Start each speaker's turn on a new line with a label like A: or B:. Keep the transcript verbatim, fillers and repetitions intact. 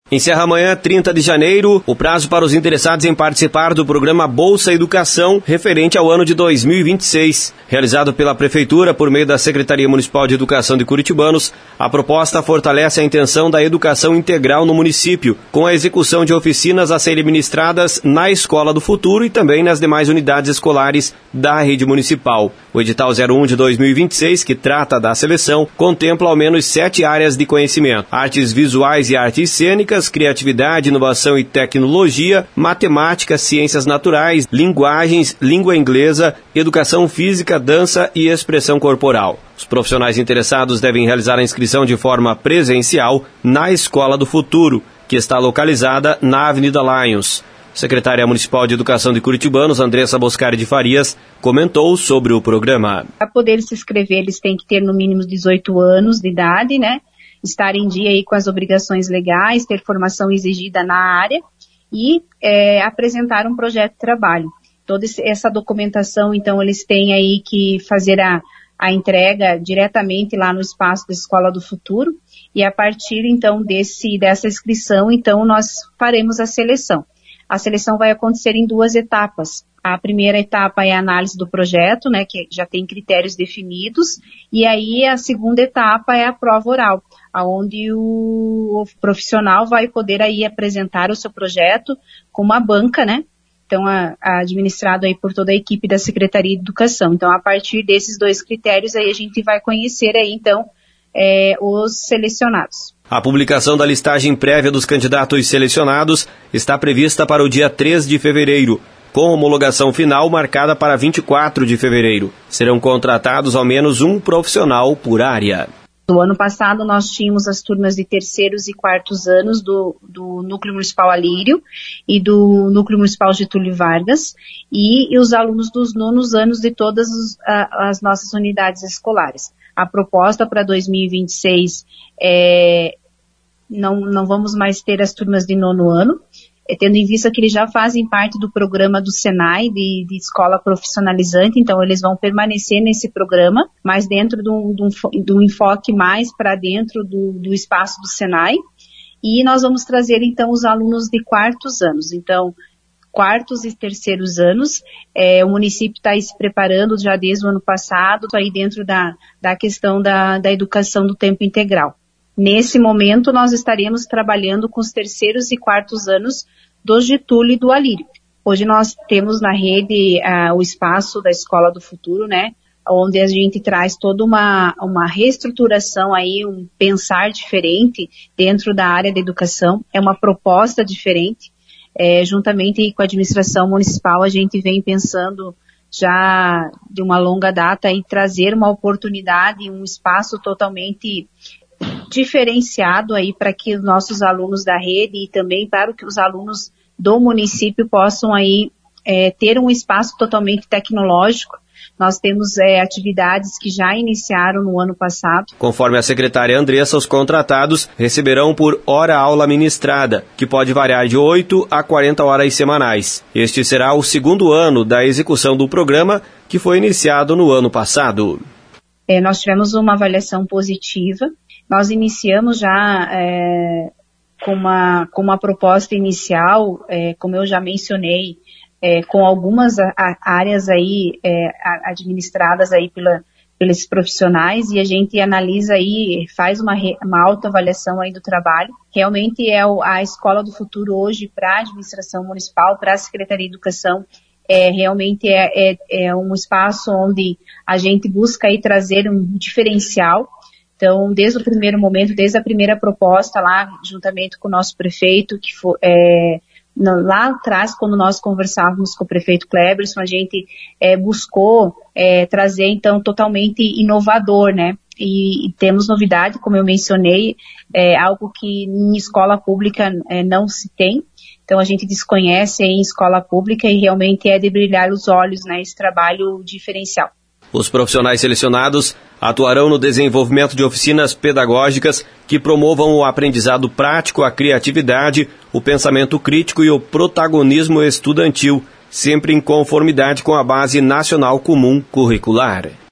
A: Encerra amanhã, trinta de janeiro, o prazo para os interessados em participar do programa Bolsa Educação, referente ao ano de dois mil e vinte e seis. Realizado pela Prefeitura por meio da Secretaria Municipal de Educação de Curitibanos, a proposta fortalece a intenção da educação integral no município, com a execução de oficinas a serem ministradas na Escola do Futuro e também nas demais unidades escolares da rede municipal. O edital zero um de dois mil e vinte e seis, que trata da seleção, contempla ao menos sete áreas de conhecimento: artes visuais e artes cênicas, criatividade, inovação e tecnologia, matemática, ciências naturais, linguagens, língua inglesa, educação física, dança e expressão corporal. Os profissionais interessados devem realizar a inscrição de forma presencial na Escola do Futuro, que está localizada na Avenida Lions. Secretária Municipal de Educação de Curitibanos, Andressa Boscari de Farias, comentou sobre o programa.
B: Para poder se inscrever, eles têm que ter no mínimo dezoito anos de idade, né? Estar em dia aí com as obrigações legais, ter formação exigida na área e é, apresentar um projeto de trabalho. Toda essa documentação, então, eles têm aí que fazer a, a entrega diretamente lá no espaço da Escola do Futuro e a partir, então, desse, dessa inscrição, então, nós faremos a seleção. A seleção vai acontecer em duas etapas. A primeira etapa é a análise do projeto, né, que já tem critérios definidos, e aí a segunda etapa é a prova oral, onde o profissional vai poder aí apresentar o seu projeto com uma banca, né, então a, a administrado aí por toda a equipe da Secretaria de Educação. Então, a partir desses dois critérios aí a gente vai conhecer aí, então, é, os selecionados.
A: A publicação da listagem prévia dos candidatos selecionados está prevista para o dia três de fevereiro, com homologação final marcada para vinte e quatro de fevereiro. Serão contratados ao menos um profissional por área.
B: No ano passado, nós tínhamos as turmas de terceiros e quartos anos do, do Núcleo Municipal Alírio e do Núcleo Municipal Getúlio Vargas e, e os alunos dos nonos anos de todas os, a, as nossas unidades escolares. A proposta para dois mil e vinte e seis é não, não vamos mais ter as turmas de nono ano, é, tendo em vista que eles já fazem parte do programa do Senai, de, de escola profissionalizante, então eles vão permanecer nesse programa, mas dentro de um, de um, de um enfoque mais para dentro do, do espaço do Senai, e nós vamos trazer então os alunos de quartos anos, então quartos e terceiros anos, é, o município está se preparando já desde o ano passado, aí dentro da, da questão da, da educação do tempo integral. Nesse momento, nós estaremos trabalhando com os terceiros e quartos anos do Getúlio e do Alírio. Hoje nós temos na rede uh, o espaço da Escola do Futuro, né, onde a gente traz toda uma, uma reestruturação aí, um pensar diferente dentro da área da educação, é uma proposta diferente. É, juntamente com a administração municipal, a gente vem pensando já de uma longa data em trazer uma oportunidade, um espaço totalmente diferenciado aí para que os nossos alunos da rede e também para que os alunos do município possam aí é, ter um espaço totalmente tecnológico. Nós temos é, atividades que já iniciaram no ano passado.
A: Conforme a secretária Andressa, os contratados receberão por hora-aula ministrada, que pode variar de oito a quarenta horas semanais. Este será o segundo ano da execução do programa, que foi iniciado no ano passado.
B: É, nós tivemos uma avaliação positiva. Nós iniciamos já é, com, uma, com uma proposta inicial, é, como eu já mencionei, É, com algumas a, a, áreas aí é, a, administradas aí pela, pelos profissionais, e a gente analisa aí, faz uma, re, uma autoavaliação aí do trabalho. Realmente é o, a Escola do Futuro hoje para a administração municipal, para a Secretaria de Educação, é, realmente é, é, é um espaço onde a gente busca aí trazer um diferencial. Então, desde o primeiro momento, desde a primeira proposta lá, juntamente com o nosso prefeito, que foi... É, lá atrás, quando nós conversávamos com o prefeito Cleberson, a gente é, buscou é, trazer, então, totalmente inovador, né? E, e temos novidade, como eu mencionei, é algo que em escola pública é, não se tem. Então, a gente desconhece em escola pública e realmente é de brilhar os olhos, né? Esse trabalho diferencial.
A: Os profissionais selecionados atuarão no desenvolvimento de oficinas pedagógicas que promovam o aprendizado prático, a criatividade, o pensamento crítico e o protagonismo estudantil, sempre em conformidade com a Base Nacional Comum Curricular.